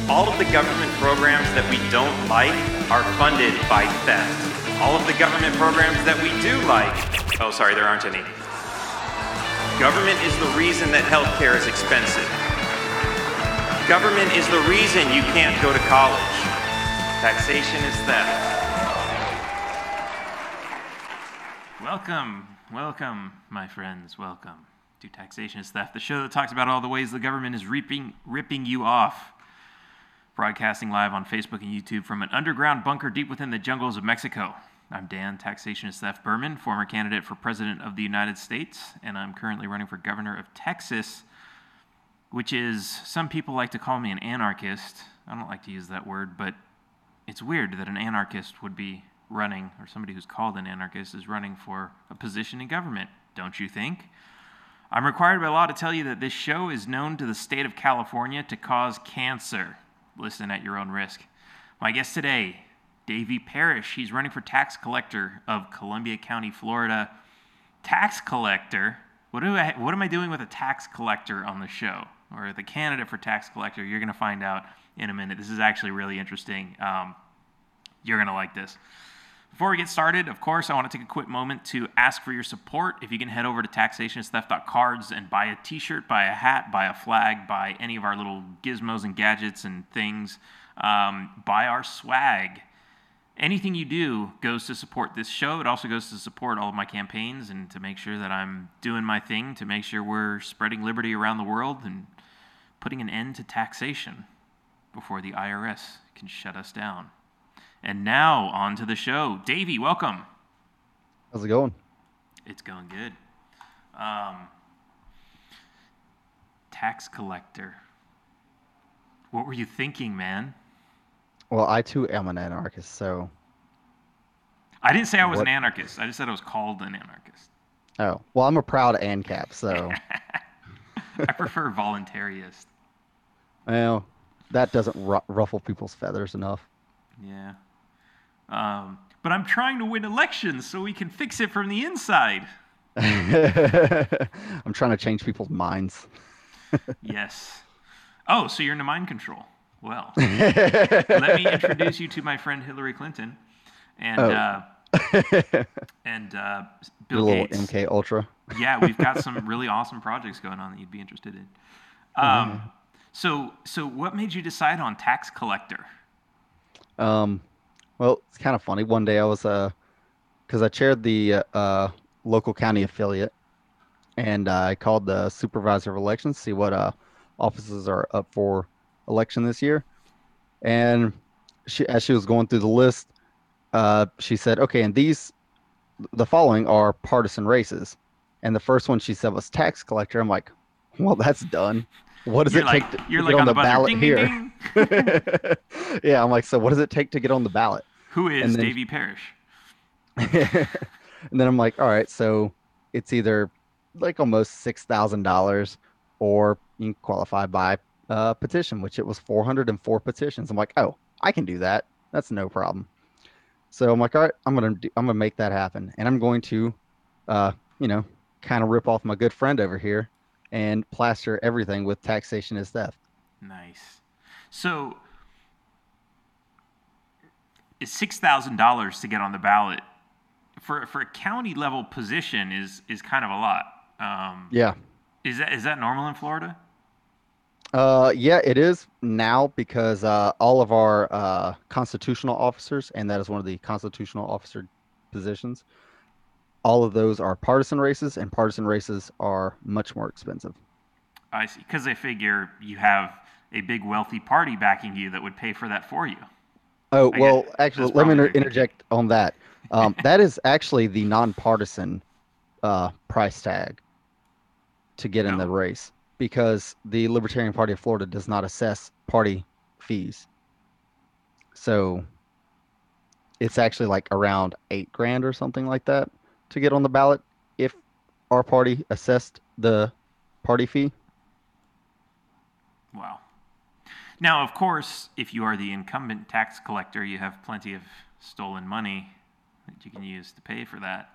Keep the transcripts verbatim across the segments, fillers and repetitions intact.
All of the government programs that we don't like are funded by theft. All of the government programs that we do like, oh, sorry, there aren't any. Government is the reason that healthcare is expensive. Government is the reason you can't go to college. Taxation is theft. Welcome, welcome, my friends, welcome to Taxation is Theft, the show that talks about all the ways the government is reaping, ripping you off. Broadcasting live on Facebook and YouTube from an underground bunker deep within the jungles of Mexico. I'm Dan, Taxation is Theft Berman, former candidate for President of the United States, and I'm currently running for Governor of Texas, which is, some people like to call me an anarchist. I don't like to use that word, but it's weird that an anarchist would be running, or somebody who's called an anarchist is running for a position in government, don't you think? I'm required by law to tell you that this show is known to the state of California to cause cancer. Listen at your own risk. My guest today, Davey Parrish. He's running for tax collector of Columbia County, Florida. Tax collector? What do I? What am I doing with a tax collector on the show? Or the candidate for tax collector? You're going to find out in a minute. This is actually really interesting. Um, you're going to like this. Before we get started, of course, I want to take a quick moment to ask for your support. If you can head over to taxation is theft dot cards and buy a t-shirt, buy a hat, buy a flag, buy any of our little gizmos and gadgets and things, um, buy our swag. Anything you do goes to support this show. It also goes to support all of my campaigns and to make sure that I'm doing my thing to make sure we're spreading liberty around the world and putting an end to taxation before the I R S can shut us down. And now, on to the show. Davey, welcome. How's it going? It's going good. Um, tax collector. What were you thinking, man? Well, I too am an anarchist, so... I didn't say I was what? an anarchist. I just said I was called an anarchist. Oh, well, I'm a proud ANCAP, so... I prefer voluntarist. Well, that doesn't ru- ruffle people's feathers enough. Yeah. Um, but I'm trying to win elections so we can fix it from the inside. I'm trying to change people's minds. Yes. Oh, so you're into mind control. Well, let me introduce you to my friend Hillary Clinton and oh. uh, and uh, Bill Your Gates. little M K Ultra. Yeah, we've got some really awesome projects going on that you'd be interested in. Um, mm-hmm. So, so what made you decide on tax collector? Um, well, it's kind of funny. One day I was, uh, because I chaired the uh, local county affiliate, and uh, I called the supervisor of elections to see what uh, offices are up for election this year. And she, as she was going through the list, uh, she said, okay, and these, the following are partisan races. And the first one she said was tax collector. I'm like, well, that's done. What does you're it like, take to, you're to like get on, on the, the ballot ding, here? Ding, ding. Yeah, I'm like, so what does it take to get on the ballot? Who is then, Davey Parrish? And then I'm like, all right, so it's either like almost six thousand dollars or you can qualify by uh, petition, which it was four hundred four petitions. I'm like, oh, I can do that. That's no problem. So I'm like, all right, I'm gonna do, I'm gonna make that happen, and I'm going to, uh, you know, kind of rip off my good friend over here and plaster everything with taxation is theft. Nice. So, it's six thousand dollars to get on the ballot for for a county level position is is kind of a lot. Um, yeah. Is that is that normal in Florida? Uh, yeah, it is now because uh, all of our uh, constitutional officers, and that is one of the constitutional officer positions, all of those are partisan races, and partisan races are much more expensive. I see, because they figure you have a big wealthy party backing you that would pay for that for you. Oh, I well, guess actually, let me inter- interject on that. Um, that is actually the nonpartisan uh, price tag to get in no. the race, because the Libertarian Party of Florida does not assess party fees. So it's actually like around eight grand or something like that to get on the ballot if our party assessed the party fee. Wow. Now, of course, if you are the incumbent tax collector, you have plenty of stolen money that you can use to pay for that.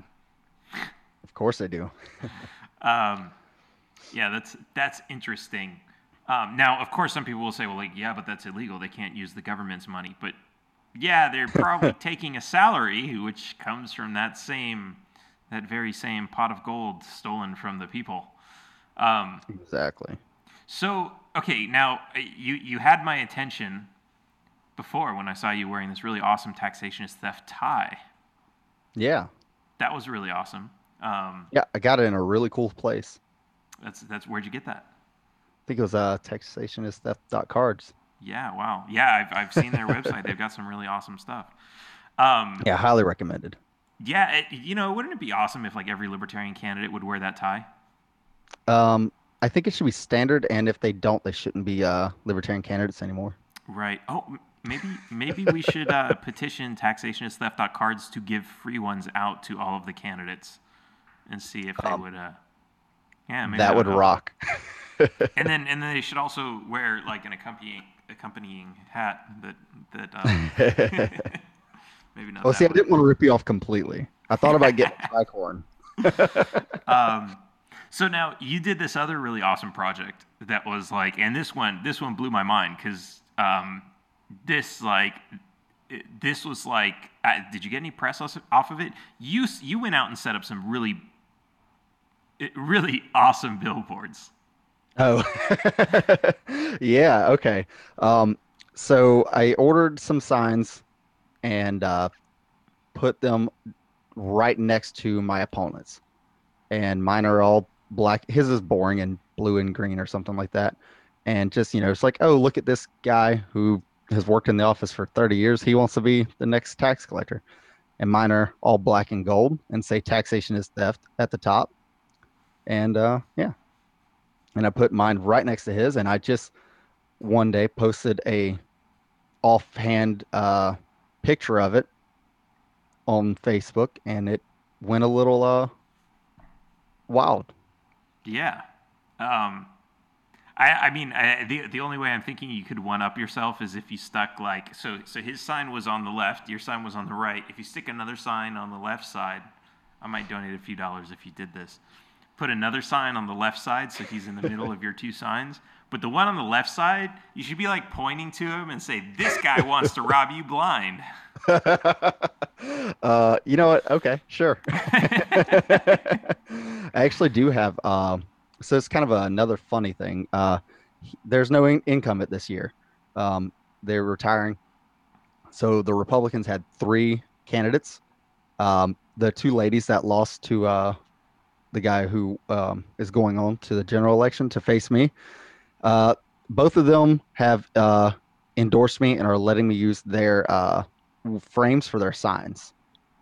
Of course I do. um, yeah, that's that's interesting. Um, now, of course, some people will say, well, like, yeah, but that's illegal. They can't use the government's money. But yeah, they're probably taking a salary, which comes from that same, that very same pot of gold stolen from the people. Um, Exactly. so, okay, now you you had my attention before when I saw you wearing this really awesome taxation is theft tie. Yeah. That was really awesome. Um, Yeah, I got it in a really cool place. that's that's where'd you get that? I think it was uh, taxationistheft.cards. Yeah, wow. Yeah, I've I've seen their website. They've got some really awesome stuff. Um, Yeah, highly recommended. yeah, it, you know, wouldn't it be awesome if like every libertarian candidate would wear that tie? Um, I think it should be standard, and if they don't, they shouldn't be uh, libertarian candidates anymore. Right. Oh, m- maybe maybe we should uh, petition taxationistheft.cards to give free ones out to all of the candidates and see if they Um, would. Uh, yeah, maybe that would help. rock. And then and then they should also wear like an accompanying accompanying hat that that uh, maybe not. Well, that see, I one. didn't want to rip you off completely. I thought about getting a tricorn. Um, so now you did this other really awesome project that was like, and this one this one blew my mind because um, this like it- this was like, uh, did you get any press off off of it? You s- you went out and set up some really it- really awesome billboards. Oh, yeah. Okay. Um, so I ordered some signs and uh, put them right next to my opponent's, and mine are all black. His is boring and blue and green or something like that. And just, you know, it's like, oh, look at this guy who has worked in the office for thirty years. He wants to be the next tax collector. And mine are all black and gold and say taxation is theft at the top. And uh, yeah, and I put mine right next to his. And I just one day posted a offhand uh, picture of it on Facebook, and it went a little uh, wild. Yeah. Um, I, I mean, I, the the only way I'm thinking you could one up yourself is if you stuck like so. So his sign was on the left, your sign was on the right. If you stick another sign on the left side, I might donate a few dollars if you did this. Put another sign on the left side, so he's in the middle of your two signs. But the one on the left side, you should be like pointing to him and say, "This guy wants to rob you blind." uh, you know what? Okay, sure. I actually do have. Um, so it's kind of another funny thing. Uh, he- there's no in- incumbent this year. Um, they're retiring. So the Republicans had three candidates. Um, the two ladies that lost to uh, the guy who um, is going on to the general election to face me. Uh, both of them have uh, endorsed me and are letting me use their uh, frames for their signs.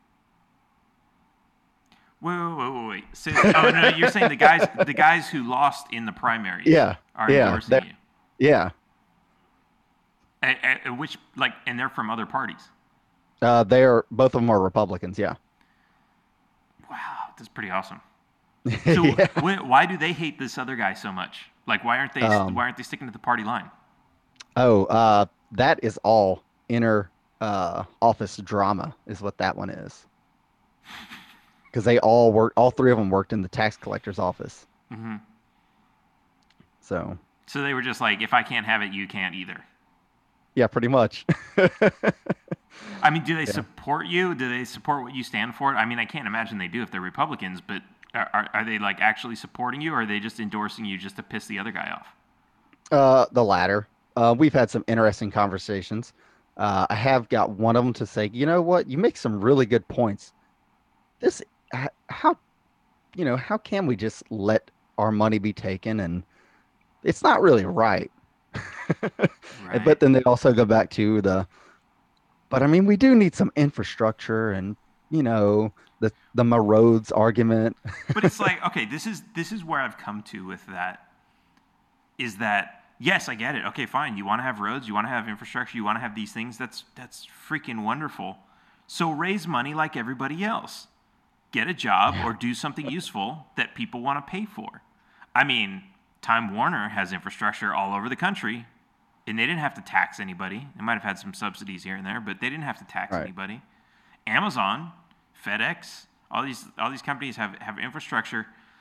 Wait, wait, wait, wait, wait. So, oh no, you're saying the guys, the guys who lost in the primaries, Yeah, are yeah, endorsing that- you. Yeah, A- a- a- which, like, and they're from other parties. uh, they are both of them are Republicans. Yeah. Wow, that's pretty awesome. So, Yeah. wh- why do they hate this other guy so much? Like, why aren't they? Um, why aren't they sticking to the party line? Oh, uh, that is all inner uh, office drama, is what that one is. Because they all work, all three of them worked in the tax collector's office. Hmm. So, So they were just like, if I can't have it, you can't either. yeah, pretty much. I mean, do they support you? Do they support what you stand for? I mean, I can't imagine they do if they're Republicans, but are, are, are they like actually supporting you, or are they just endorsing you just to piss the other guy off? Uh, the latter. Uh, we've had some interesting conversations. Uh, I have got one of them to say, you know what, you make some really good points. This, h- how, you know, how can we just let our money be taken? And it's not really right. Right. But then they also go back to the, but I mean, we do need some infrastructure and, you know, the the my roads argument. But it's like, okay, this is this is where I've come to with that. Is that yes, I get it. Okay, fine. You want to have roads, you want to have infrastructure, you want to have these things. That's that's freaking wonderful. So raise money like everybody else. Get a job or do something useful that people want to pay for. I mean, Time Warner has infrastructure all over the country, and they didn't have to tax anybody. They might have had some subsidies here and there, but they didn't have to tax Right. anybody. Amazon, FedEx, all these all these companies have, have infrastructure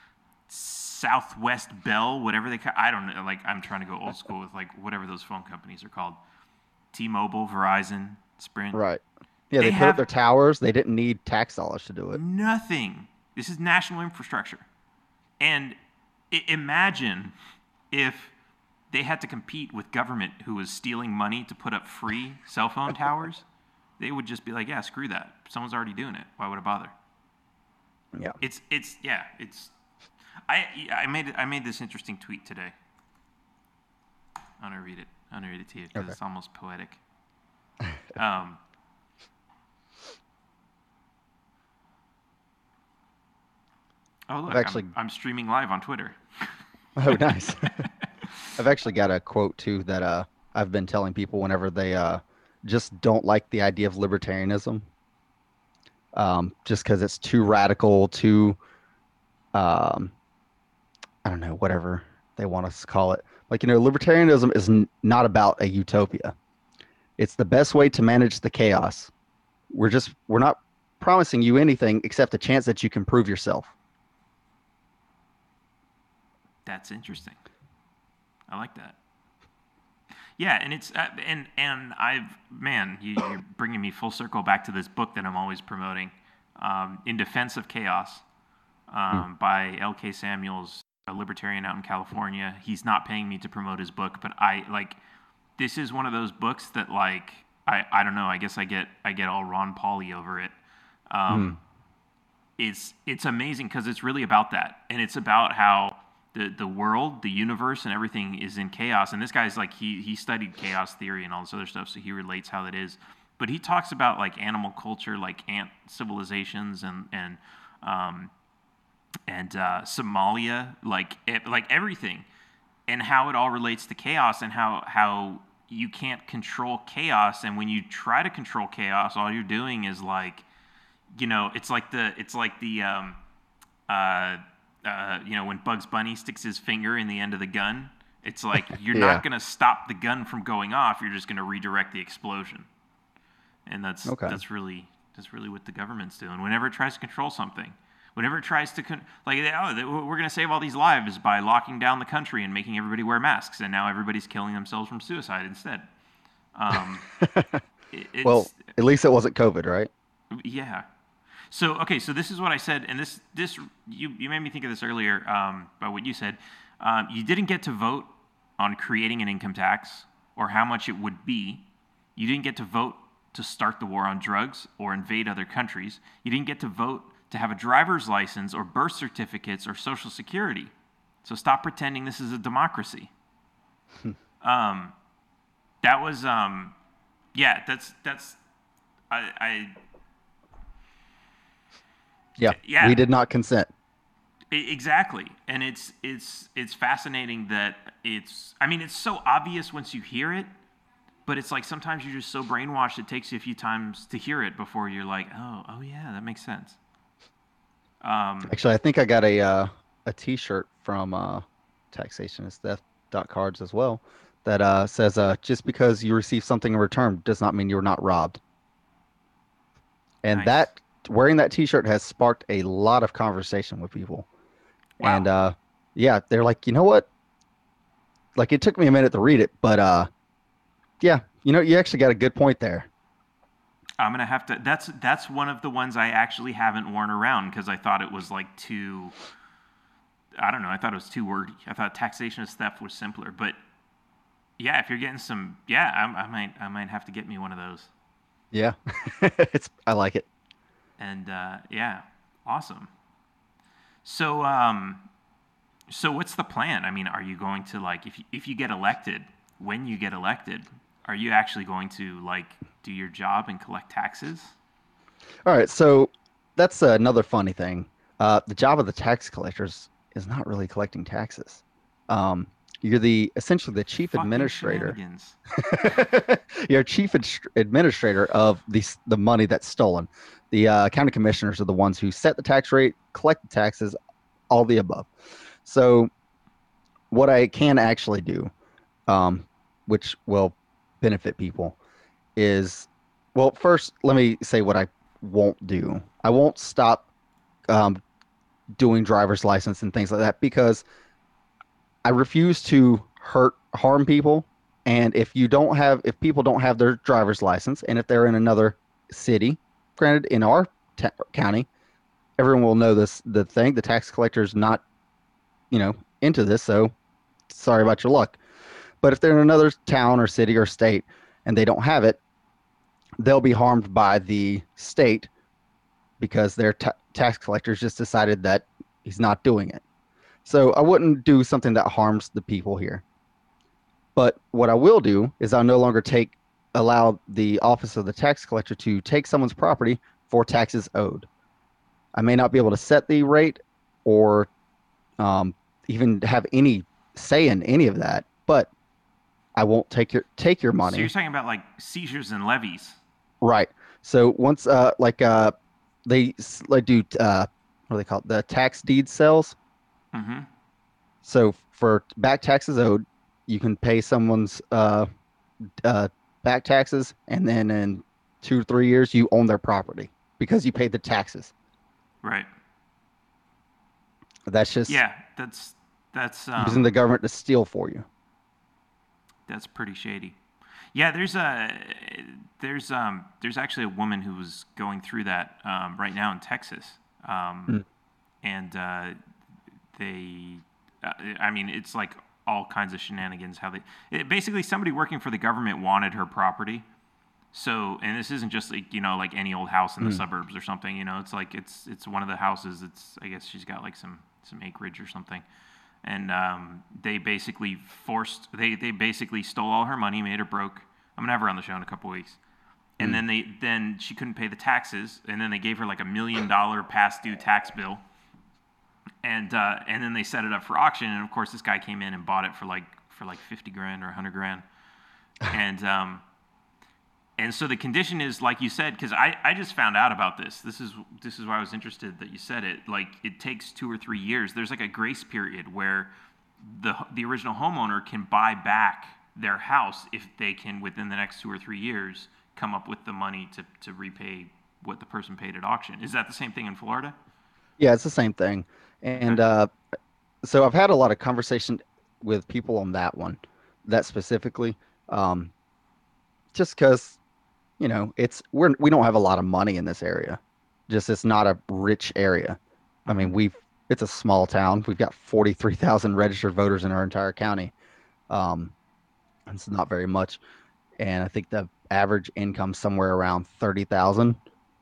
Southwest Bell, whatever they ca- I don't know. Like I'm trying to go old school with like whatever those phone companies are called. T-Mobile, Verizon, Sprint. Right. Yeah, They they, put have up their towers. They didn't need tax dollars to do it. nothing. This is national infrastructure. And I- imagine if they had to compete with government who was stealing money to put up free cell phone towers. They would just be like, yeah, screw that. Someone's already doing it. Why would I bother? Yeah. It's it's yeah, it's I I made I made this interesting tweet today. I'm gonna read it. I'm gonna read it to you because Okay. it's almost poetic. Um, oh look, I've actually- I'm, I'm streaming live on Twitter. Oh, nice. I've actually got a quote too that uh I've been telling people whenever they uh just don't like the idea of libertarianism. Um, just because it's too radical, too um, I don't know, whatever they want us to call it. Like, you know, libertarianism is n- not about a utopia. It's the best way to manage the chaos. We're just we're not promising you anything except a chance that you can prove yourself. That's interesting. I like that. Yeah, and it's uh, and and I've man, you, you're bringing me full circle back to this book that I'm always promoting, um, "In Defense of Chaos," um, by L K Samuels, a libertarian out in California. He's not paying me to promote his book, but I like. This is one of those books that like I, I don't know. I guess I get I get all Ron Paul-y over it. Um, It's it's amazing because it's really about that, and it's about how the the world, the universe, and everything is in chaos. And this guy's like he he studied chaos theory and all this other stuff, so he relates how that is. But he talks about like animal culture, like ant civilizations, and and um, and uh, Somalia, like it, like everything, and how it all relates to chaos, and how how you can't control chaos, and when you try to control chaos, all you're doing is like, you know, it's like the it's like the um, uh, uh, you know, when Bugs Bunny sticks his finger in the end of the gun. It's like you're Yeah. not going to stop the gun from going off. You're just going to redirect the explosion, and that's Okay. that's really that's really what the government's doing. Whenever it tries to control something, whenever it tries to con- like, oh, they- we're going to save all these lives by locking down the country and making everybody wear masks, and now everybody's killing themselves from suicide instead. Um, it- it's, Well, at least it wasn't COVID, right? yeah. So okay, so this is what I said, and this this you you made me think of this earlier um, by what you said. Um, you didn't get to vote on creating an income tax or how much it would be. You didn't get to vote to start the war on drugs or invade other countries. You didn't get to vote to have a driver's license or birth certificates or social security. So stop pretending this is a democracy. um, that was um, yeah. That's that's I. I Yeah. Yeah. We did not consent. E- Exactly, and it's it's it's fascinating that it's. I mean, it's so obvious once you hear it, but it's like sometimes you're just so brainwashed. It takes you a few times to hear it before you're like, oh, oh yeah, that makes sense. Um, Actually, I think I got a uh, a T-shirt from uh, Taxation is Theft dot cards as well that uh, says uh, just because you receive something in return does not mean you're not robbed. And Nice. that wearing that T-shirt has sparked a lot of conversation with people. Wow. And uh, yeah, they're like, you know what? Like it took me a minute to read it, but uh, yeah, you know, you actually got a good point there. I'm gonna have to. That's that's one of the ones I actually haven't worn around because I thought it was like too. I don't know. I thought it was too wordy. I thought taxation as theft was simpler, but yeah, if you're getting some, yeah, I, I might I might have to get me one of those. Yeah, it's I like it. And uh, yeah, awesome. So, um, so what's the plan? I mean, are you going to like if you, if you get elected, when you get elected, are you actually going to like do your job and collect taxes? All right, so that's another funny thing. Uh, the job of the tax collectors is not really collecting taxes. Um, you're the essentially the chief Fucking administrator. shenanigans. You're chief adst- administrator of the s- the money that's stolen. The uh, county commissioners are the ones who set the tax rate, collect the taxes, all the above. So, what I can actually do, um, which will benefit people, is well, first let me say what I won't do. I won't stop um, doing driver's license and things like that because I refuse to hurt harm people. And if you don't have, if people don't have their driver's license, and if they're in another city, granted, in our ta- county, everyone will know this. The thing, the tax collector's not, you know, into this. So sorry about your luck. But if they're in another town or city or state and they don't have it, they'll be harmed by the state because their ta- tax collectors just decided that he's not doing it. So I wouldn't do something that harms the people here. But what I will do is I'll no longer take allow the office of the tax collector to take someone's property for taxes owed. I may not be able to set the rate or um, even have any say in any of that, but I won't take your take your money. So you're talking about like seizures and levies. Right. So once uh like uh they s- like do uh what do they call it? The tax deed sales. Mm-hmm. So for back taxes owed, you can pay someone's uh uh back taxes, and then in two or three years you own their property because you paid the taxes. Right. That's just Yeah, that's that's using the um government to steal for you. that's pretty shady. Yeah, there's a there's um there's actually a woman who was going through that um, right now in Texas, um, Mm. and uh, they, uh, I mean, it's like all kinds of shenanigans. How they it, basically somebody working for the government wanted her property. So, and this isn't just like you know like any old house in the Mm. suburbs or something. You know, it's like it's it's one of the houses. It's I guess she's got like some some acreage or something, and um, they basically forced they they basically stole all her money, made her broke. I'm gonna have her on the show in a couple weeks. And Mm. then they then she couldn't pay the taxes, and then they gave her like a million dollar past due tax bill, and uh, and then they set it up for auction, and of course this guy came in and bought it for like for like fifty grand or a hundred grand, and um, and so the condition is like you said, because I, I just found out about this. This is this is why I was interested that you said it. Like it takes two or three years. There's like a grace period where the the original homeowner can buy back their house if they can within the next two or three years come up with the money to, to repay what the person paid at auction. Is that the same thing in Florida? Yeah, it's the same thing. Okay. And uh, so I've had a lot of conversation with people on that one, that specifically, um, just because, you know, it's we're we don't have a lot of money in this area. Just it's not a rich area. I Mm-hmm. mean, we've it's a small town. We've got forty-three thousand registered voters in our entire county. Um, it's not very much, and I think the average income somewhere around thirty thousand.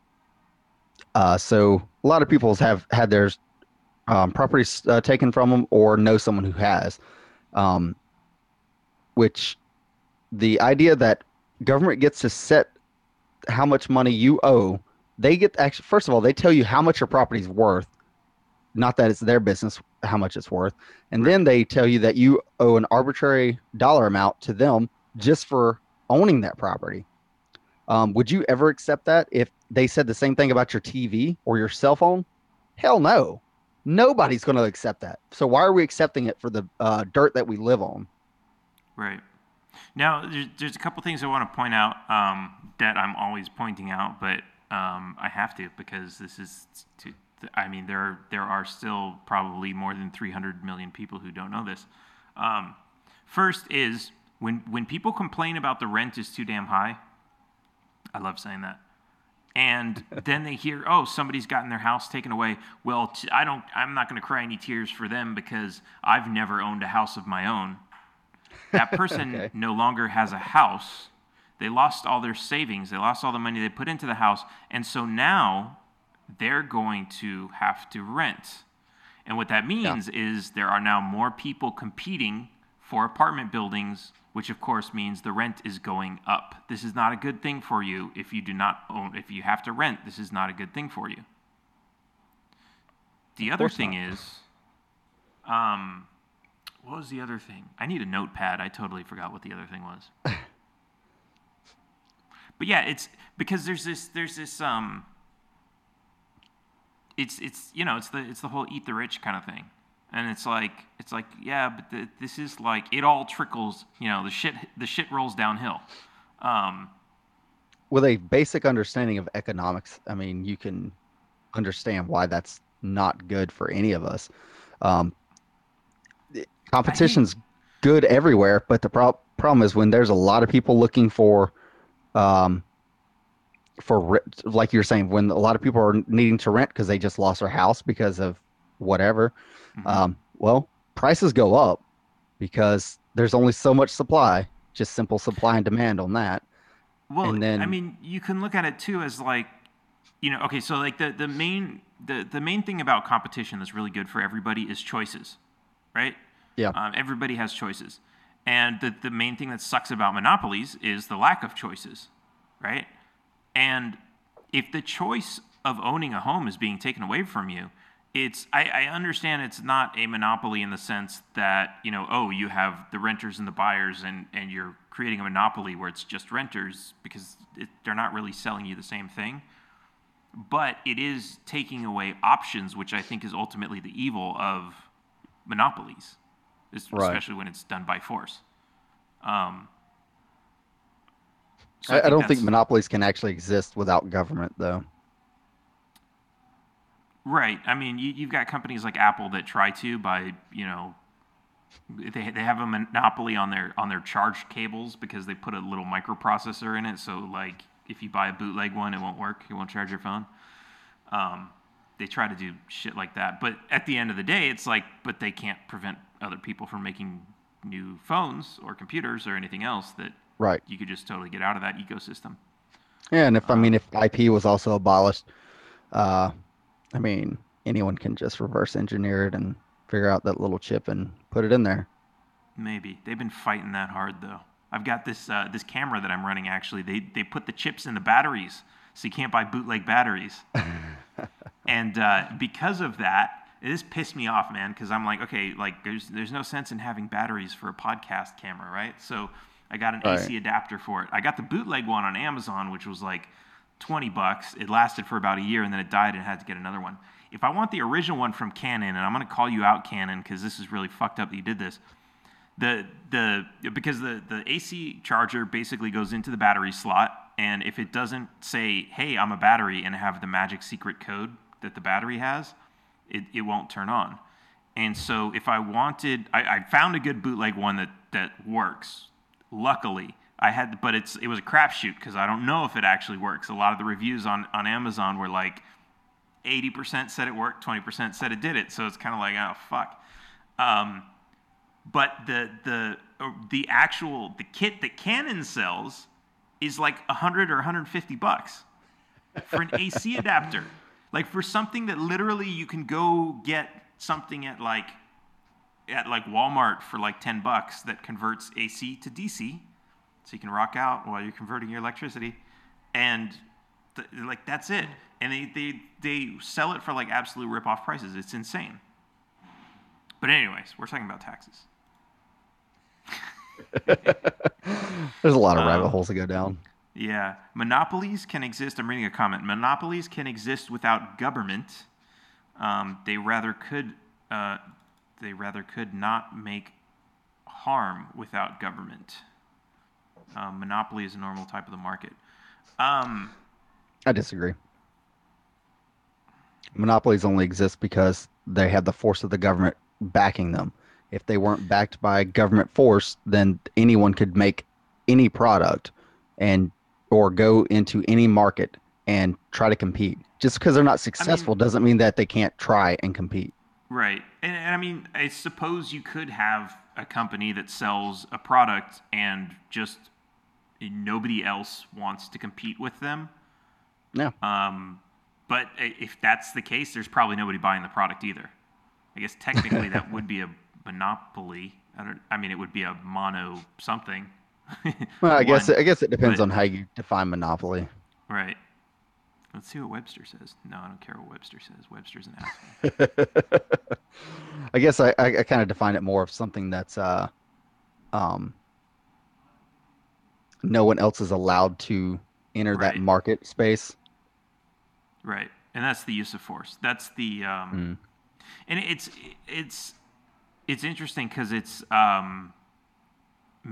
Uh, so a lot of people have had their um, properties uh, taken from them or know someone who has. Um, which the idea that government gets to set how much money you owe, they get actually, first of all, they tell you how much your property's worth, not that it's their business how much it's worth. And Right. then they tell you that you owe an arbitrary dollar amount to them just for owning that property. Um, would you ever accept that if they said the same thing about your T V or your cell phone? Hell no. Nobody's going to accept that. So why are we accepting it for the uh, dirt that we live on? Right. Now, there's, there's a couple things I want to point out um, that I'm always pointing out, but um, I have to because this is. To, I mean, there there are still probably more than three hundred million people who don't know this. Um, first is when when people complain about the rent is too damn high. I love saying that. And then they hear, oh, somebody's gotten their house taken away. Well, t- I don't. I'm not going to cry any tears for them because I've never owned a house of my own. That person Okay. no longer has a house. They lost all their savings. They lost all the money they put into the house. And so now they're going to have to rent. And what that Yeah. means is there are now more people competing for apartment buildings, which of course means the rent is going up. This is not a good thing for you if you do not own, if you have to rent, this is not a good thing for you. The other course thing not. is, um, what was the other thing? I need a notepad. I totally forgot what the other thing was. But yeah, it's because there's this there's this um it's it's you know, it's the it's the whole eat the rich kind of thing. And it's like it's like yeah, but the, this is like it all trickles, you know, the shit the shit rolls downhill. Um With a basic understanding of economics, I mean, you can understand why that's not good for any of us. Um, I hate. competition's good everywhere, but the prob problem is when there's a lot of people looking for um, for re- like you're saying, when a lot of people are needing to rent because they just lost their house because of whatever. Mhm. Um, well, prices go up because there's only so much supply, just simple supply and demand on that. Well, And I then, mean, you can look at it too as like, you know, okay, so like the the main the the main thing about competition that's really good for everybody is choices, right? yeah, Um, everybody has choices, and the the main thing that sucks about monopolies is the lack of choices, right? And if the choice of owning a home is being taken away from you, it's I, I understand it's not a monopoly in the sense that, you know, oh, you have the renters and the buyers, and and you're creating a monopoly where it's just renters because it, they're not really selling you the same thing. But it is taking away options, which I think is ultimately the evil of monopolies, right. especially when it's done by force. Um, so I I, I think don't think that's monopolies can actually exist without government, though. right. I mean, you, you've got companies like Apple that try to by, you know, they, they have a monopoly on their on their charge cables because they put a little microprocessor in it. So like if you buy a bootleg one, it won't work. It won't charge your phone. Um, they try to do shit like that. But at the end of the day, it's like, but they can't prevent other people from making new phones or computers or anything else that Right. you could just totally get out of that ecosystem. Yeah, and if I mean, Um, if I P was also abolished, uh, I mean, anyone can just reverse engineer it and figure out that little chip and put it in there. maybe they've been fighting that hard though. I've got this uh, this camera that I'm running. Actually, they they put the chips in the batteries, so you can't buy bootleg batteries. And uh, because of that, this pissed me off, man. Because I'm like, okay, like there's there's no sense in having batteries for a podcast camera, right? So I got an Right. A C adapter for it. I got the bootleg one on Amazon, which was like twenty bucks. It lasted for about a year, and then it died, and I had to get another one. If I want the original one from Canon, and I'm gonna call you out, Canon, because this is really fucked up that you did this. The the because the the A C charger basically goes into the battery slot, and if it doesn't say, "Hey, I'm a battery," and have the magic secret code that the battery has, it, it won't turn on. And so if I wanted, I, I found a good bootleg one that that works. Luckily, I had, but it's it was a crapshoot because I don't know if it actually works. A lot of the reviews on on Amazon were like eighty percent said it worked, twenty percent said it did it. So it's kind of like, oh fuck. Um, but the the uh, the actual the kit that Canon sells is like a hundred or one hundred fifty bucks for an A C adapter. Like for something that literally you can go get something at like at like Walmart for like ten bucks that converts A C to D C, so you can rock out while you're converting your electricity, and th- like that's it. And they they they sell it for like absolute rip off prices. It's insane. But anyways, we're talking about taxes. There's a lot of rabbit Um, holes to go down. Yeah, monopolies can exist. I'm reading a comment. Monopolies can exist without government. Um, they rather could. Uh, they rather could not make harm without government. Um, monopoly is a normal type of the market. Um, I disagree. Monopolies only exist because they have the force of the government backing them. If they weren't backed by government force, then anyone could make any product and or go into any market and try to compete. Just because they're not I mean, successful doesn't mean that they can't try and compete. right. And, and I mean, I suppose you could have a company that sells a product and just nobody else wants to compete with them. Yeah. Um, but if that's the case, there's probably nobody buying the product either. I guess technically that would be a monopoly. I don't. I mean, it would be a mono something. Well, I guess One, I guess it depends but on how you define monopoly. right. Let's see what Webster says. No, I don't care what Webster says. Webster's an asshole. I guess I, I, I kind of define it more of something that's uh um no one else is allowed to enter that Right. market space. Right. And that's the use of force. That's the um, Mm, and it's it's it's interesting because it's um,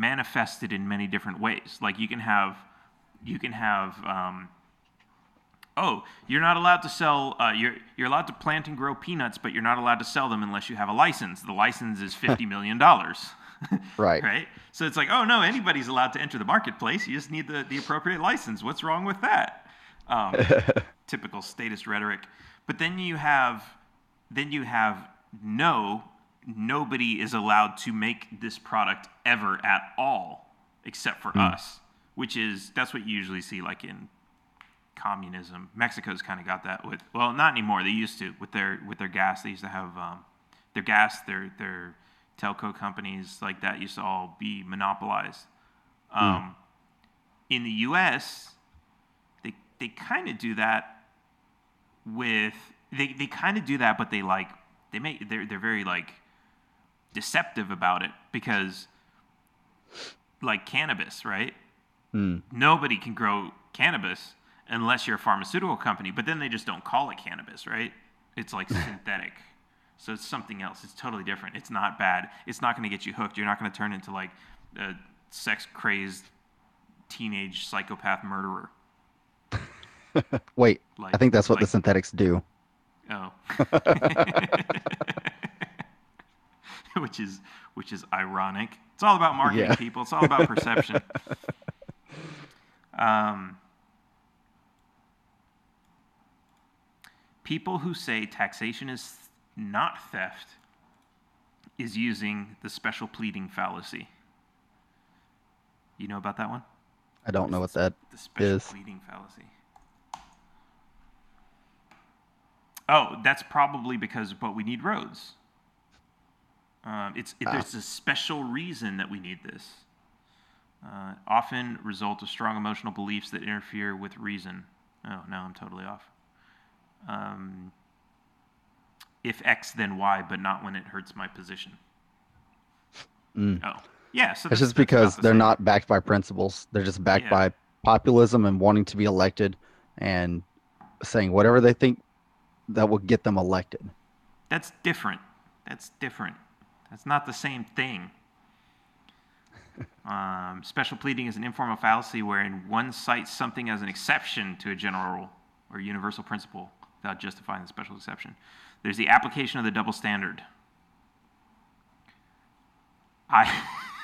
manifested in many different ways. Like you can have you can have um, oh, you're not allowed to sell. Uh, you're you're allowed to plant and grow peanuts, but you're not allowed to sell them unless you have a license. The license is fifty million dollars. Right. Right. So it's like, oh no, anybody's allowed to enter the marketplace. You just need the the appropriate license. What's wrong with that? Um, typical statist rhetoric. But then you have, then you have no, nobody is allowed to make this product ever at all, except for Mm. us, which is that's what you usually see like in communism. Mexico's kind of got that with, well, not anymore. They used to with their with their gas. They used to have um, their gas, their their telco companies like that used to all be monopolized. Um, in the U S, they they kind of do that with they, they kind of do that, but they like they make they're they're very like deceptive about it because like cannabis, right? Mm. Nobody can grow cannabis unless you're a pharmaceutical company, but then they just don't call it cannabis, right? It's like synthetic. So it's something else. It's totally different. It's not bad. It's not going to get you hooked. You're not going to turn into like a sex-crazed teenage psychopath murderer. Wait, Like, I think that's what like, the synthetics do. Oh. which is which is ironic. It's all about marketing, Yeah. people. It's all about perception. um, people who say taxation is not theft is using the special pleading fallacy. You know about that one? I don't know what that The special is. pleading fallacy. Oh, that's probably because, but we need roads. Um, it's it, Ah. there's a special reason that we need this. Uh, often result of strong emotional beliefs that interfere with reason. Oh, now I'm totally off. Um, if X, then Y, but not when it hurts my position. Mm. Oh, yeah. So It's that's, just that's because about the they're same. not backed by principles. They're just backed Yeah. by populism and wanting to be elected and saying whatever they think that will get them elected. That's different. That's different. That's not the same thing. Um, special pleading is an informal fallacy wherein one cites something as an exception to a general or universal principle without justifying the special exception. There's the application of the double standard. I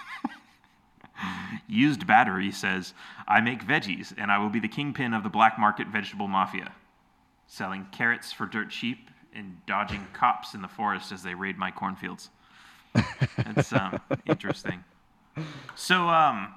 used battery says, I make veggies and I will be the kingpin of the black market vegetable mafia, selling carrots for dirt cheap and dodging cops in the forest as they raid my cornfields. That's um, interesting. So, um,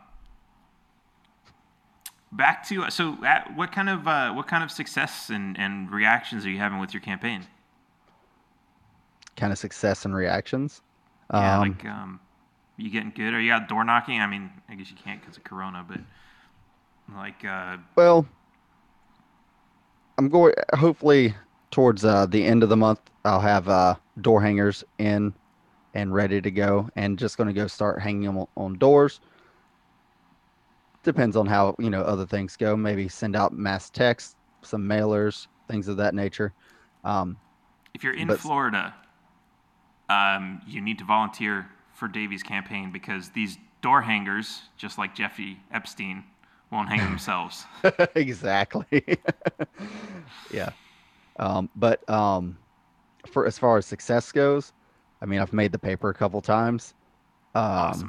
back to so, at, what kind of uh, what kind of success and, and reactions are you having with your campaign? Kind of success and reactions. Yeah, Um, like um, you getting good? Are you out door knocking? I mean, I guess you can't because of Corona, but like, uh, Well, I'm going. Hopefully, towards uh, the end of the month, I'll have uh, door hangers in and ready to go, and just going to go start hanging them on- on doors. Depends on how you know other things go. Maybe send out mass text, some mailers, things of that nature. Um, if you're in But- Florida, um, you need to volunteer for Davy's campaign because these door hangers, just like Jeffrey Epstein, won't hang themselves. exactly. Yeah. Um, but um, for as far as success goes, I mean, I've made the paper a couple times. Um, Awesome.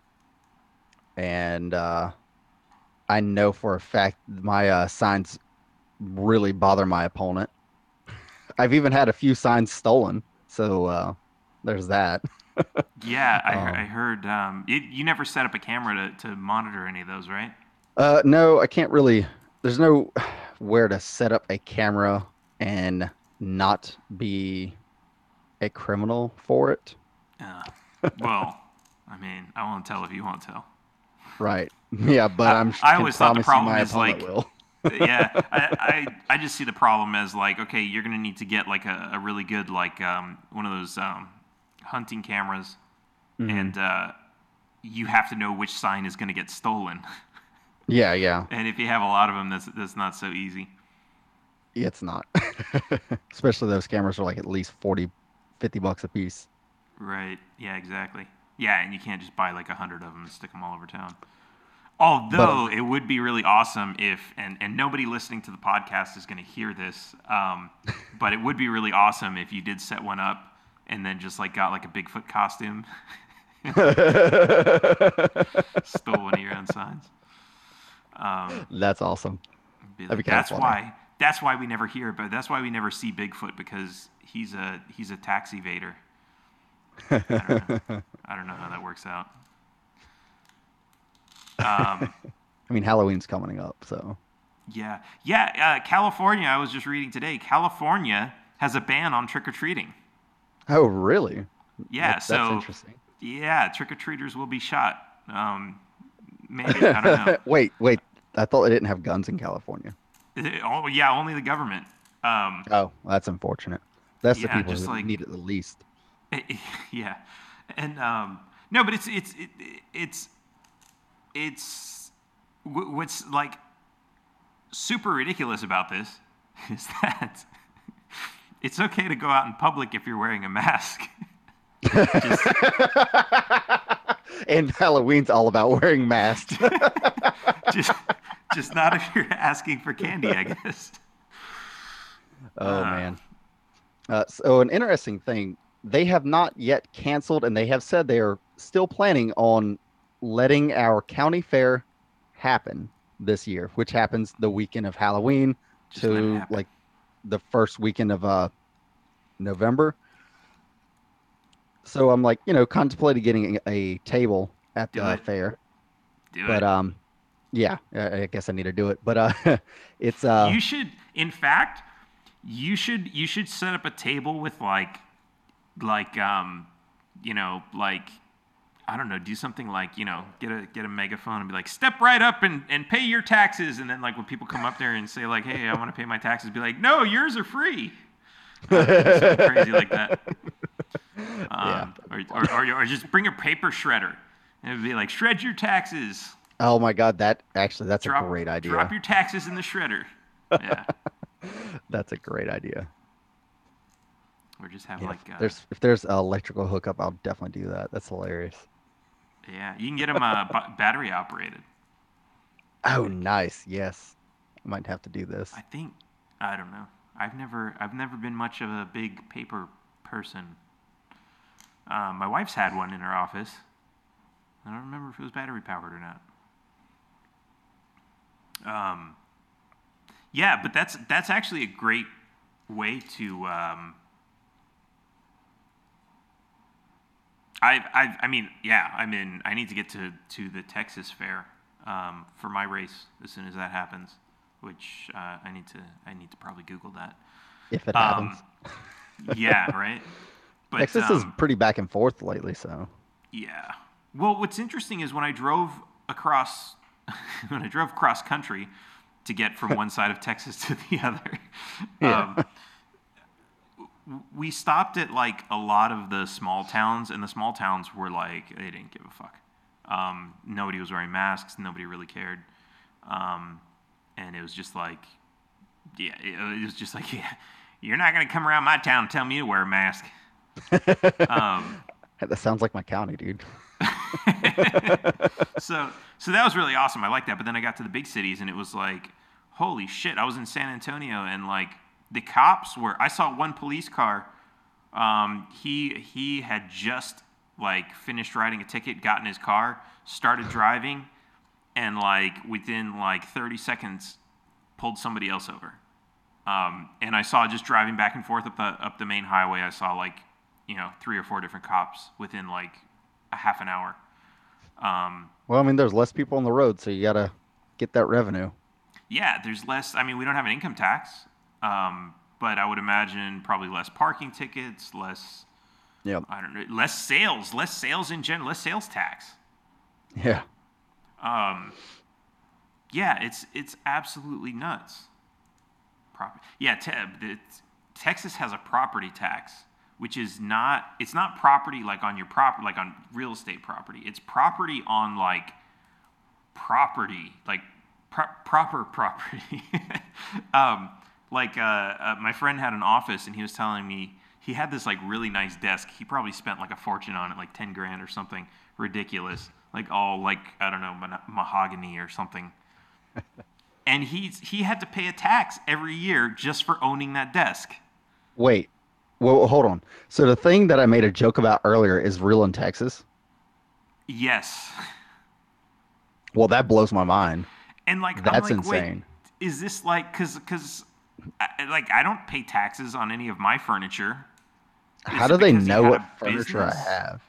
And uh, I know for a fact my uh, signs really bother my opponent. I've even had a few signs stolen, so uh, there's that. Yeah, I, he- Um, I heard um, it, you never set up a camera to, to monitor any of those, right? Uh, no, I can't really. There's no where to set up a camera and not be a criminal for it. Uh, well, I mean, I won't tell if you won't tell. Right. Yeah, but I- I'm. I can always thought the promise you problem my is, opponent like, will. yeah, I, I I just see the problem as like, okay, you're gonna need to get like a, a really good like um, one of those um, hunting cameras, Mhm. and uh, you have to know which sign is gonna get stolen. Yeah, yeah. And if you have a lot of them, that's that's not so easy. It's not. Especially those cameras are like at least forty, fifty bucks a piece. Right. Yeah. Exactly. Yeah, and you can't just buy like a hundred of them and stick them all over town. Although but, it would be really awesome if, and, and nobody listening to the podcast is going to hear this, um, but it would be really awesome if you did set one up and then just like got like a Bigfoot costume. Stole one of your own signs. Um, that's awesome. Be like, that's why. That's why we never hear, but that's why we never see Bigfoot, because he's a he's a tax evader. I don't know, I don't know how that works out. Um, I mean, Halloween's coming up, so. Yeah, yeah. Uh, California. I was just reading today. California has a ban on trick or treating. Oh, really? Yeah. That's, so. That's interesting. Yeah, trick or treaters will be shot. Um, maybe I don't know. wait, wait. I thought they didn't have guns in California. Oh yeah, only the government. Um, oh, that's unfortunate. That's yeah, the people just who like, need it the least. Yeah, and um, no, but it's it's it, it's it's what's like super ridiculous about this is that it's okay to go out in public if you're wearing a mask. Just, and Halloween's all about wearing masks. just. Just not if you're asking for candy, I guess. Oh, uh, man. Uh, so an interesting thing, they have not yet canceled, and they have said they are still planning on letting our county fair happen this year, which happens the weekend of Halloween to like the first weekend of uh, November. So I'm like, you know, contemplating getting a table at the uh, fair. Do but, it. um, Yeah, I guess I need to do it, but uh, it's uh. You should, in fact, you should you should set up a table with like, like um, you know, like, I don't know, do something like, you know, get a get a megaphone and be like, step right up and, and pay your taxes, and then like when people come up there and say like, hey, I want to pay my taxes, be like, no, yours are free. Uh, do something crazy like that. Um, yeah. Or, or, or or just bring a paper shredder and it'd be like, shred your taxes. Oh my God, that actually, that's drop, a great idea. Drop your taxes in the shredder. Yeah. That's a great idea. Or just have yeah, like... If uh, there's, if there's an electrical hookup, I'll definitely do that. That's hilarious. Yeah, you can get them uh, b- battery operated. Oh, nice. Yes. I might have to do this. I think, I don't know. I've never, I've never been much of a big paper person. Um, my wife's had one in her office. I don't remember if it was battery powered or not. Um, yeah, but that's that's actually a great way to. Um, I I I mean, yeah, I mean, I need to get to, to the Texas Fair um, for my race as soon as that happens, which uh, I need to I need to probably Google that. If it um, happens. Yeah, right. But, Texas um, is pretty back and forth lately, so. Yeah. Well, what's interesting is when I drove across, when I drove cross country to get from one side of Texas to the other, Yeah. um, we stopped at like a lot of the small towns, and the small towns were like, they didn't give a fuck. Um, nobody was wearing masks. Nobody really cared. Um, and it was just like, yeah, it was just like, yeah, you're not going to come around my town and tell me to wear a mask. um, that sounds like my county, dude. so so that was really awesome. I liked that. But then I got to the big cities and it was like, holy shit. I was in San Antonio and like the cops were, I saw one police car. Um, he he had just like finished writing a ticket, got in his car, started driving, and like within like thirty seconds pulled somebody else over. Um, and I saw just driving back and forth up the up the main highway, I saw like, you know, three or four different cops within like a half an hour. Um, well, I mean, there's less people on the road, so you got to get that revenue. Yeah, there's less. I mean, we don't have an income tax, um, but I would imagine probably less parking tickets, less. Yeah. I don't know, less sales, less sales in general, less sales tax. Yeah. Um. Yeah, it's it's absolutely nuts. Prop- yeah, te- the, Texas has a property tax, which is not, it's not property like on your property, like on real estate property. It's property on like property, like pro- proper property. um, like uh, uh, my friend had an office and he was telling me he had this like really nice desk. He probably spent like a fortune on it, like ten grand or something ridiculous. like all like I don't know ma- mahogany or something. And he's he had to pay a tax every year just for owning that desk. Wait, well, hold on. So the thing that I made a joke about earlier is real in Texas. Yes. Well, that blows my mind. And like I'm That's like, wait, insane. is this like cuz cuz I, like I don't pay taxes on any of my furniture. How Is do it they because he know had what a furniture I business? have?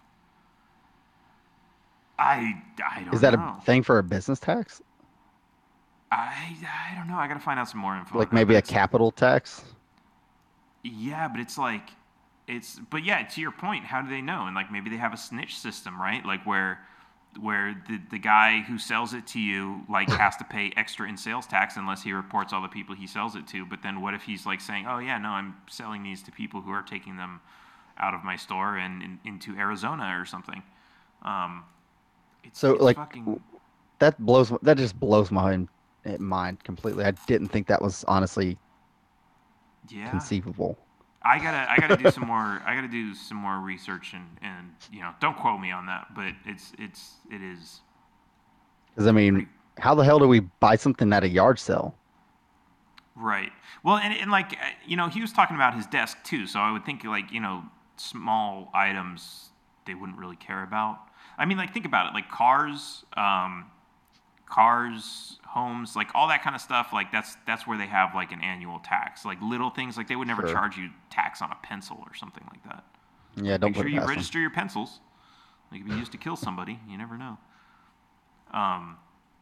I I Is don't that a know. thing for a business tax? I I don't know. I got to find out some more info on Like that, maybe but a it's capital tax? yeah, but it's like it's but yeah, to your point, how do they know? And like maybe they have a snitch system, right? Like where where the the guy who sells it to you like has to pay extra in sales tax unless he reports all the people he sells it to. But then what if he's like saying, "Oh yeah, no, I'm selling these to people who are taking them out of my store and in, into Arizona or something." Um, it's So it's like fucking that blows that just blows my eh, mind completely. I didn't think that was honestly yeah. conceivable. I gotta I gotta do some more I gotta do some more research and and you know don't quote me on that, but it's it's it is Because I mean, pretty how the hell do we buy something at a yard sale? right. Well, and and like uh, you know he was talking about his desk too, so I would think like you know small items they wouldn't really care about. I mean, like think about it, like cars, um, cars, homes, like all that kind of stuff. Like that's that's where they have like an annual tax. Like little things, like they would never Sure. charge you tax on a pencil or something like that. Yeah, Like don't make put sure it you past them. register your pencils. They could be used to kill somebody. You never know. Um,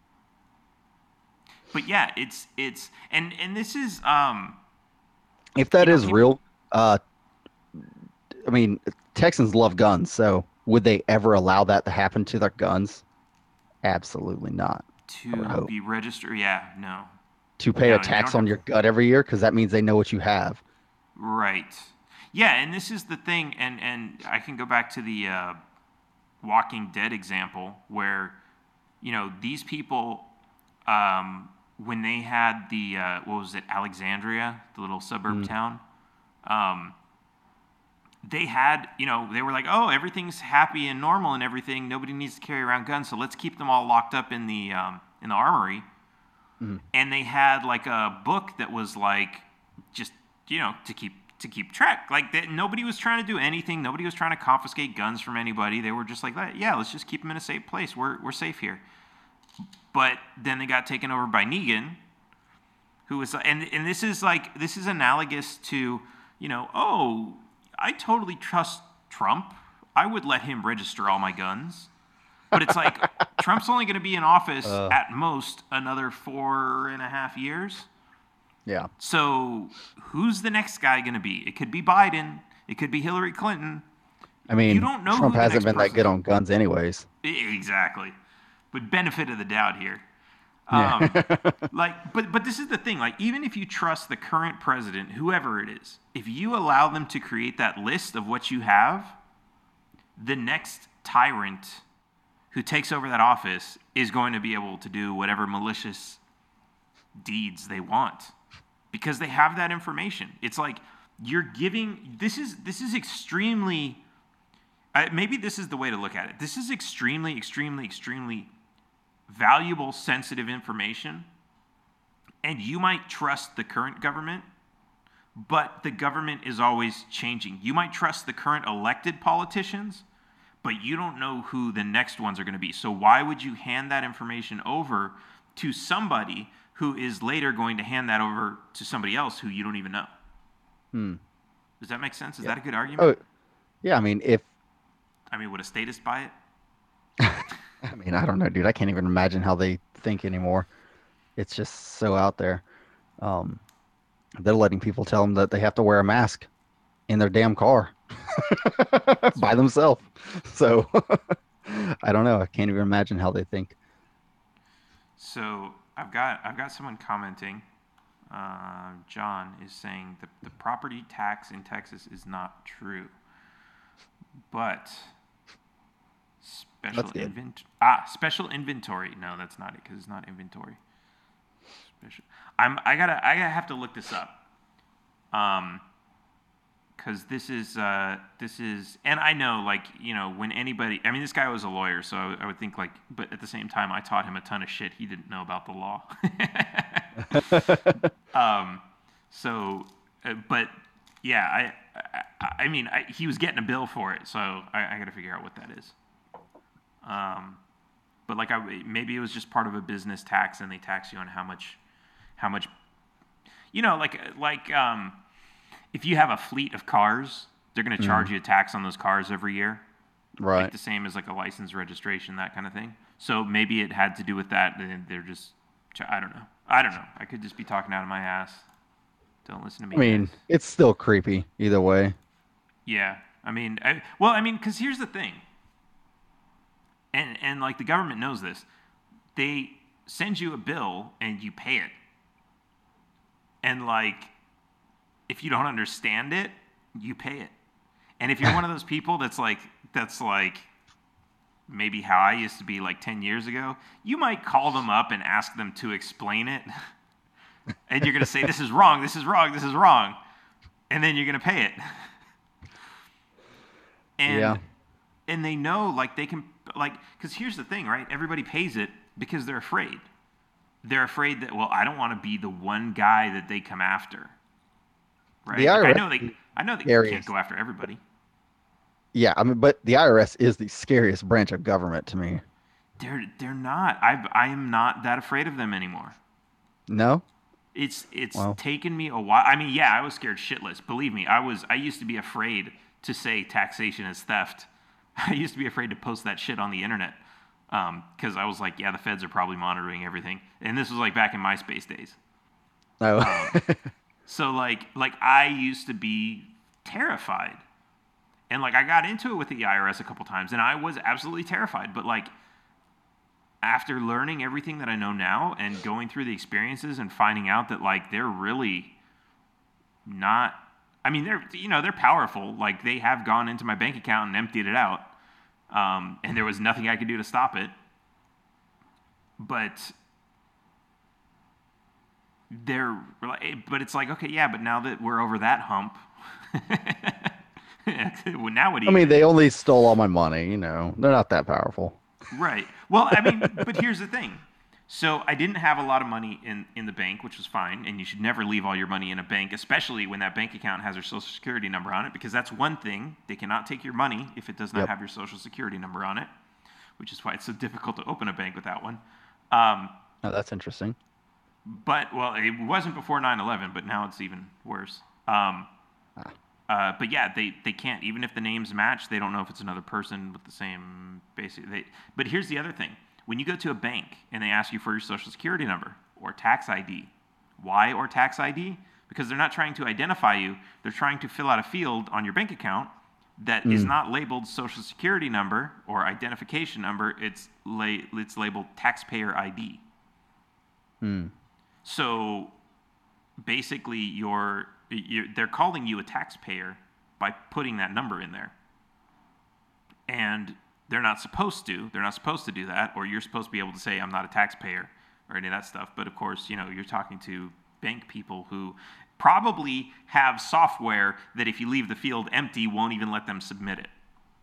but yeah, it's it's and and this is um, If you that know is people real, uh, I mean, Texans love guns, so would they ever allow that to happen to their guns? Absolutely not. I would to hope. be registered. Yeah, no, To pay a no, they don't tax on have your gut every year, because that means they know what you have. right. Yeah, and this is the thing, and and I can go back to the uh, Walking Dead example where you know these people um, when they had the uh, what was it Alexandria, the little suburb Mm, town. Um, they had, you know, they were like, oh, everything's happy and normal and everything. Nobody needs to carry around guns, so let's keep them all locked up in the um, in the armory. mm. And they had like a book that was like, just you know, to keep to keep track. Like that, nobody was trying to do anything. Nobody was trying to confiscate guns from anybody. They were just like, yeah, let's just keep them in a safe place. We're we're safe here. But then they got taken over by Negan, who was and and this is like this is analogous to you know oh I totally trust Trump. I would let him register all my guns. But it's like Trump's only going to be in office Uh, at most another four and a half years. yeah. So who's the next guy going to be? It could be Biden. It could be Hillary Clinton. I You mean, don't know Trump who the hasn't next been that good person. on guns anyways. Exactly. But benefit of the doubt here. Yeah. Um, like, but but this is the thing. Like, even if you trust the current president, whoever it is, if you allow them to create that list of what you have, the next tyrant who takes over that office is going to be able to do whatever malicious deeds they want because they have that information. It's like you're giving. This is this is extremely. Uh, maybe this is the way to look at it. This is extremely, extremely, extremely valuable, sensitive information, and you might trust the current government, but the government is always changing. You might trust the current elected politicians, but you don't know who the next ones are going to be. So why would you hand that information over to somebody who is later going to hand that over to somebody else who you don't even know? Hmm. Does that make sense? Is Yeah. that a good argument? Oh, yeah. I mean, if I mean, would a statist buy it? I mean, I don't know, dude. I can't even imagine how they think anymore. It's just so out there. Um, they're letting people tell them that they have to wear a mask in their damn car by themselves. So I don't know. I can't even imagine how they think. So I've got I've got someone commenting. Uh, John is saying the the property tax in Texas is not true, but special That's good. invent ah special inventory. No, that's not it because it's not inventory. Special. I'm I gotta I gotta have to look this up. Um, because this is uh, this is, and I know, like, you know, when anybody, I mean, this guy was a lawyer, so I, I would think, like, but at the same time, I taught him a ton of shit he didn't know about the law. um, so, uh, but yeah, I, I, I mean, I, he was getting a bill for it, so I, I got to figure out what that is. Um, but like, I maybe it was just part of a business tax, and they tax you on how much, how much, you know, like like um. If you have a fleet of cars, they're going to charge mm. you a tax on those cars every year. Right. Like the same as like a license registration, that kind of thing. So maybe it had to do with that. And they're just, I don't know. I don't know. I could just be talking out of my ass. Don't listen to me. I mean, guys. It's still creepy either way. Yeah. I mean, I, well, I mean, because here's the thing. And, and like the government knows this. They send you a bill and you pay it. And like, if you don't understand it, you pay it. And if you're one of those people that's like, that's like maybe how I used to be like ten years ago, you might call them up and ask them to explain it. And you're going to say, this is wrong, this is wrong, this is wrong. And then you're going to pay it. And, yeah. and they know, like, they can, like, because here's the thing, right? Everybody pays it because they're afraid. They're afraid that, well, I don't want to be the one guy that they come after. Right. The I R S like I know they. I know they scariest. Can't go after everybody. Yeah, I mean, but the I R S is the scariest branch of government to me. They're they're not. I I am not that afraid of them anymore. No. It's it's wow. taken me a while. I mean, yeah, I was scared shitless. Believe me, I was. I used to be afraid to say taxation is theft. I used to be afraid to post that shit on the internet because um, I was like, yeah, the feds are probably monitoring everything. And this was like back in MySpace days. Oh. Um, So, like, like I used to be terrified. And, like, I got into it with the I R S a couple times, and I was absolutely terrified. But, like, after learning everything that I know now and going through the experiences and finding out that, like, they're really not – I mean, they're, you know, they're powerful. Like, they have gone into my bank account and emptied it out, um, and there was nothing I could do to stop it. But – They're, but it's like, okay, yeah, but now that we're over that hump, well, now what do you I mean, do? they only stole all my money, you know. They're not that powerful. Right. Well, I mean, but here's the thing. So I didn't have a lot of money in, in the bank, which was fine, and you should never leave all your money in a bank, especially when that bank account has your social security number on it, because that's one thing. They cannot take your money if it does not yep. have your social security number on it, which is why it's so difficult to open a bank with that one. Um, oh, that's interesting. But, well, it wasn't before nine eleven, but now it's even worse. Um, ah. uh, but, yeah, they, they can't. Even if the names match, they don't know if it's another person with the same basic. They, but here's the other thing. When you go to a bank and they ask you for your social security number or tax I D, why or tax I D? Because they're not trying to identify you. They're trying to fill out a field on your bank account that mm. is not labeled social security number or identification number. It's, la- it's labeled taxpayer I D. Hmm. So basically, you're, you're, they're calling you a taxpayer by putting that number in there. And they're not supposed to. They're not supposed to do that, or you're supposed to be able to say, I'm not a taxpayer, or any of that stuff. But, of course, you know, you're talking to bank people who probably have software that if you leave the field empty, won't even let them submit it.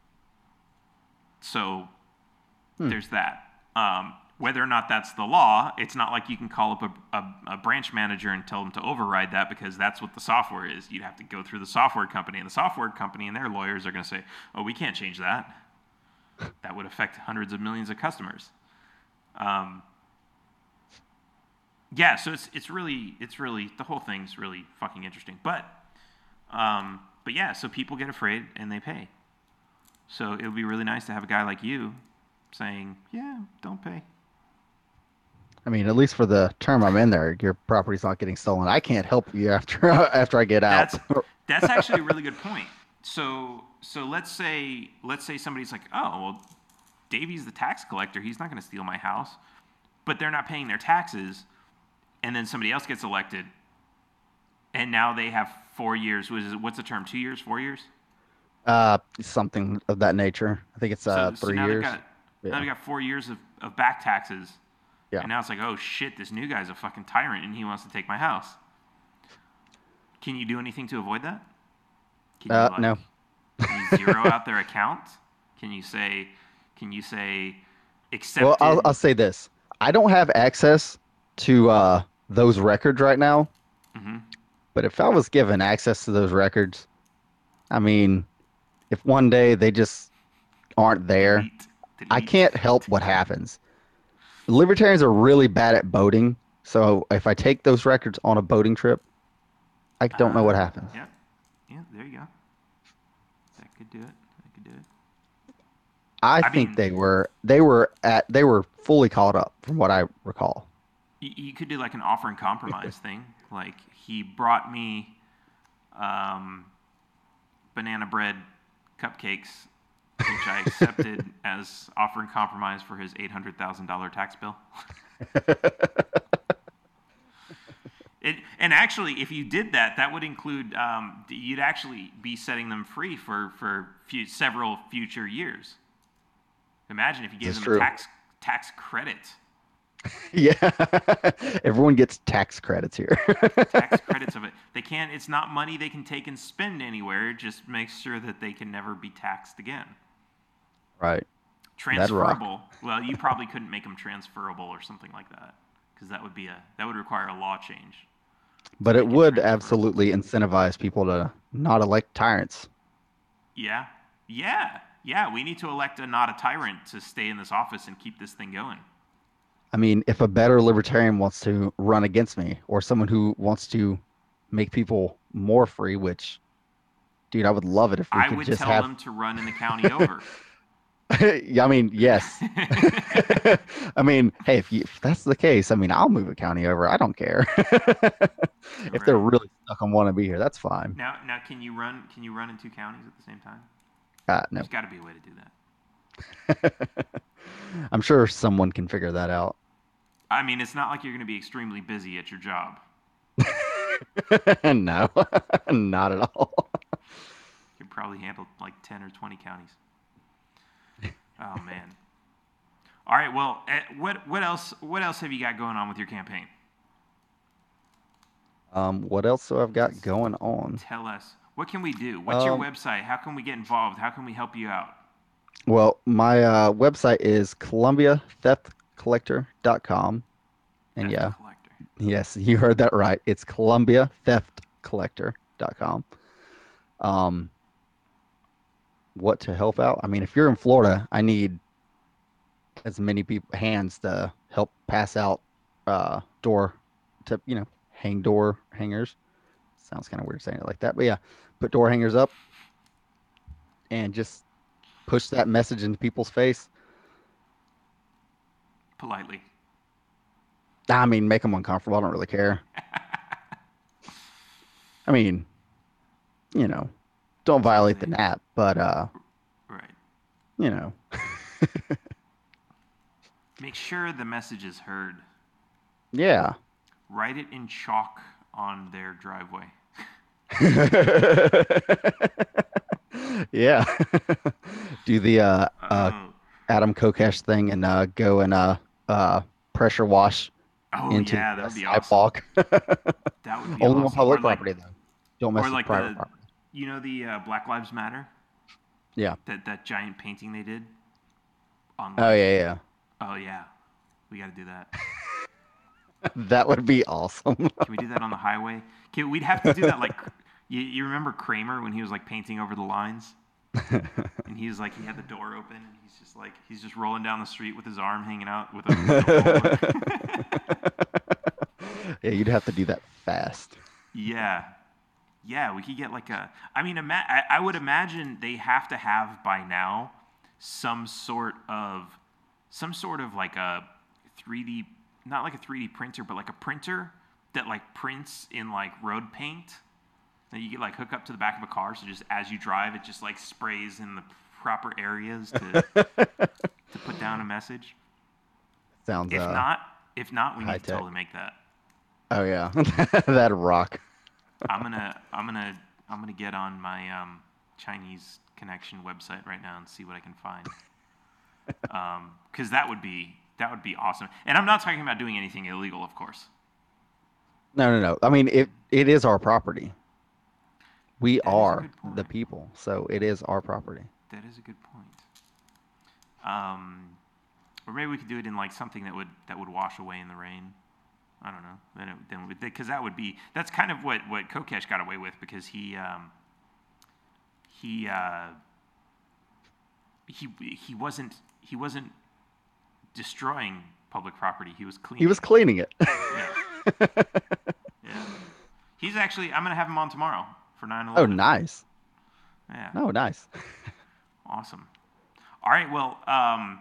So hmm. there's that. Um, Whether or not that's the law, it's not like you can call up a, a, a branch manager and tell them to override that because that's what the software is. You'd have to go through the software company, and the software company and their lawyers are going to say, oh, we can't change that. That would affect hundreds of millions of customers. Um, yeah, so it's it's really, it's really, the whole thing's really fucking interesting. But, um, but yeah, so people get afraid and they pay. So it would be really nice to have a guy like you saying, yeah, don't pay. I mean, at least for the term I'm in there, your property's not getting stolen. I can't help you after after I get out. That's, that's actually a really good point. So so let's say let's say somebody's like, oh, well, Davey's the tax collector. He's not going to steal my house. But they're not paying their taxes, and then somebody else gets elected, and now they have four years. What is it, what's the term? Two years? Four years? Uh, something of that nature. I think it's uh, so, three so now years. They've got, yeah. Now they got four years of, of back taxes. Yeah. And now it's like, oh, shit, this new guy's a fucking tyrant, and he wants to take my house. Can you do anything to avoid that? Can you Uh, like, no. can you zero out their account? Can you say, can you say, accepted? Well, I'll I'll say this. I don't have access to uh those records right now, Mhm. but if I was given access to those records, I mean, if one day they just aren't there, Delete. I Delete. can't help what happens. Libertarians are really bad at boating, so if I take those records on a boating trip, I don't know what Uh, happens. Yeah. Yeah. There you go. That could do it. That could do it. I I think mean, they were they were at they were fully caught up from what I recall. you, you could do like an offer and compromise thing. Like he brought me um, banana bread cupcakes, which I accepted as offer and compromise for his eight hundred thousand dollar tax bill. It, and actually, if you did that, that would include um, you'd actually be setting them free for for few, several future years. Imagine if you gave That's them true. a tax tax credit. Yeah. Everyone gets tax credits here. Tax credits of it. They can't. It's not money they can take and spend anywhere. It just makes sure that they can never be taxed again. Right. That'd rock. Transferable. Well, you probably couldn't make them transferable or something like that, because that would be a that would require a law change. But it make it would transferable. absolutely incentivize people to not elect tyrants. Yeah, yeah, yeah. We need to elect a not a tyrant to stay in this office and keep this thing going. I mean, if a better libertarian wants to run against me, or someone who wants to make people more free, which, dude, I would love it if we I could would just tell have. them to run in the county over. Yeah, I mean, yes. I mean, hey, if, you, if that's the case, I mean, I'll move a county over. I don't care. If they're Right. really stuck on wanting to be here, that's fine. Now, now, can you run? Can you run in two counties at the same time? Uh, no. There's got to be a way to do that. I'm sure someone can figure that out. I mean, it's not like you're going to be extremely busy at your job. No, not at all. You could probably handle like ten or twenty counties. Oh man. All right. Well, eh, what what else? What else have you got going on with your campaign? Um, what else do I've got going on? Tell us. What can we do? What's your Um, website? How can we get involved? How can we help you out? Well, my uh, website is columbia theft collector dot com. And Theft yeah, collector. yes, you heard that right. It's columbia theft collector dot com. Um, what to help out? I mean, if you're in Florida, I need as many people hands to help pass out uh, door to, you know, hang door hangers. Sounds kind of weird saying it like that, but yeah, put door hangers up and just push that message into people's face. Politely. I mean, make them uncomfortable. I don't really care. I mean, you know, don't violate the N A P, but uh, Right. you know, Make sure the message is heard. yeah. Write it in chalk on their driveway. Yeah. Do the uh, uh, Oh. Adam Kokesh thing and uh, go and uh, uh, pressure wash Oh into yeah, that the would be awesome. sidewalk. That would be Only on awesome. public Or like- property, though. Don't mess or with like private the- property. You know the uh, Black Lives Matter? Yeah. That that giant painting they did? On Oh, yeah, yeah. Oh yeah. We got to do that. That would be awesome. Can we do that on the highway? Can, we'd have to do that like you, you remember Kramer when he was like painting over the lines? And he was like he had the door open and he's just like he's just rolling down the street with his arm hanging out with a, with a Yeah, you'd have to do that fast. Yeah. Yeah, we could get like a I mean ima- I, I would imagine they have to have by now some sort of some sort of like a three D not like a three D printer but like a printer that like prints in like road paint that you get like hook up to the back of a car so just as you drive it just like sprays in the proper areas to to put down a message. Sounds If uh, not, if not we need high to tech. totally make that. Oh yeah. That'd rock. I'm gonna I'm gonna I'm gonna get on my um, Chinese connection website right now and see what I can find. Um, because that would be that would be awesome. And I'm not talking about doing anything illegal, of course. No, no, no. I mean, it it is our property. We That is a are good point. the people, so it is our property. That is a good point. Um, or maybe we could do it in like something that would that would wash away in the rain. I don't know. Then it, then because that would be that's kind of what what Kokesh got away with because he um, he uh, he he wasn't he wasn't destroying public property. He was cleaning. He was cleaning it. Yeah. Yeah. He's actually. I'm gonna have him on tomorrow for nine Oh, eleven. nice. Yeah. Oh, nice. Awesome. All right. Well, um,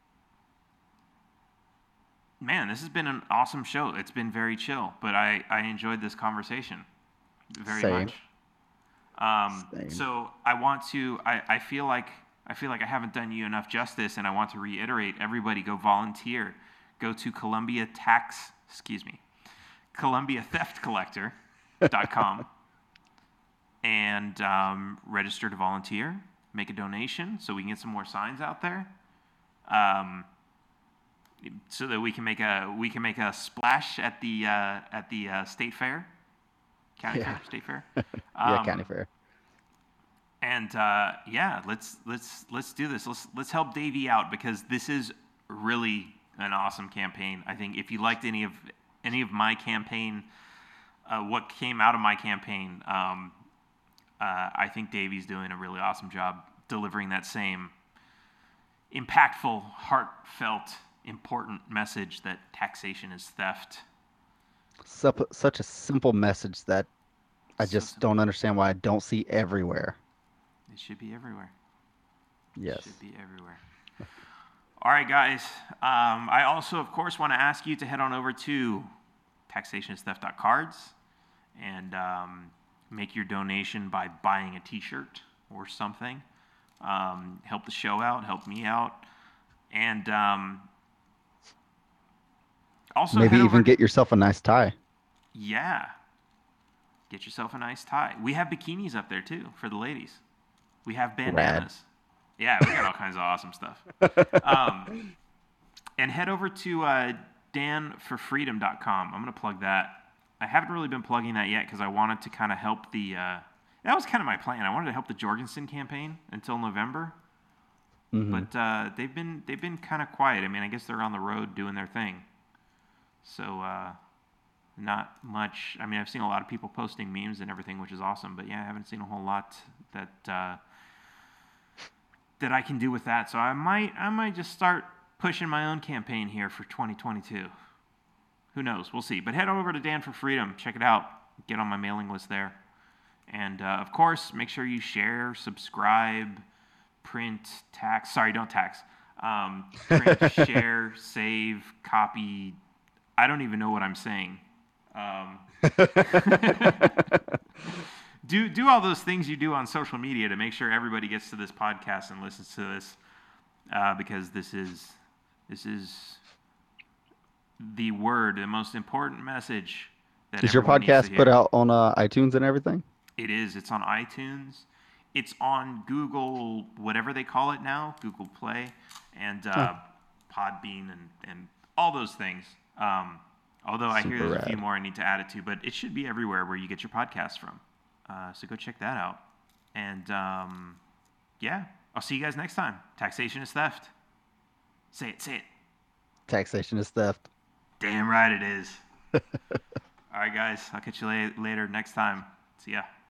man, this has been an awesome show. It's been very chill, but I, I enjoyed this conversation very Same. much. Um, Same. so I want to. I, I feel like I feel like I haven't done you enough justice, and I want to reiterate: everybody, go volunteer. Go to Columbia Tax. Excuse me, Columbia Theft Collector dot com and um, register to volunteer. Make a donation so we can get some more signs out there. Um, so that we can make a we can make a splash at the uh, at the uh, state fair, county Yeah. fair, state fair. Yeah, Um, county fair. And uh, yeah, let's let's let's do this. Let's let's help Davey out because this is really an awesome campaign. I think if you liked any of any of my campaign, uh, what came out of my campaign, um, uh, I think Davey's doing a really awesome job delivering that same impactful, heartfelt, important message that taxation is theft. Sup- Such a simple message that I So just simple. don't understand why I don't see everywhere. It should be everywhere. Yes. Should be everywhere. All right, guys. Um, I also, of course, want to ask you to head on over to taxation is theft dot cards and um, make your donation by buying a T-shirt or something. Um, help the show out. Help me out. And um, also Maybe head even over get yourself a nice tie. Yeah. Get yourself a nice tie. We have bikinis up there, too, for the ladies. We have bandanas. Yeah, we got all kinds of awesome stuff. Um, and head over to uh, dan for freedom dot com. I'm going to plug that. I haven't really been plugging that yet because I wanted to kind of help the... Uh, that was kind of my plan. I wanted to help the Jorgensen campaign until November. Mhm. But uh, they've been they've been kind of quiet. I mean, I guess they're on the road doing their thing. So... Uh, Not much. I mean, I've seen a lot of people posting memes and everything, which is awesome. But yeah, I haven't seen a whole lot that uh, that I can do with that. So I might, I might just start pushing my own campaign here for twenty twenty-two. Who knows? We'll see. But head over to Dan for Freedom. Check it out. Get on my mailing list there. And uh, of course, make sure you share, subscribe, print, tax. Sorry, don't tax. Um, print, share, save, copy. I don't even know what I'm saying. Um, do do all those things you do on social media to make sure everybody gets to this podcast and listens to this, uh, because this is this is the word, the most important message that Is your everyone needs to podcast put hear. out on uh, iTunes and everything? It is. It's on iTunes. It's on Google, whatever they call it now, Google Play, and uh, Podbean, and, and all those things. Um, although I hear Super there's a few rad. more I need to add it to, but it should be everywhere where you get your podcast from. Uh, so go check that out. And um, yeah, I'll see you guys next time. Taxation is theft. Say it, say it. Taxation is theft. Damn right it is. All right, guys. I'll catch you la- later next time. See ya.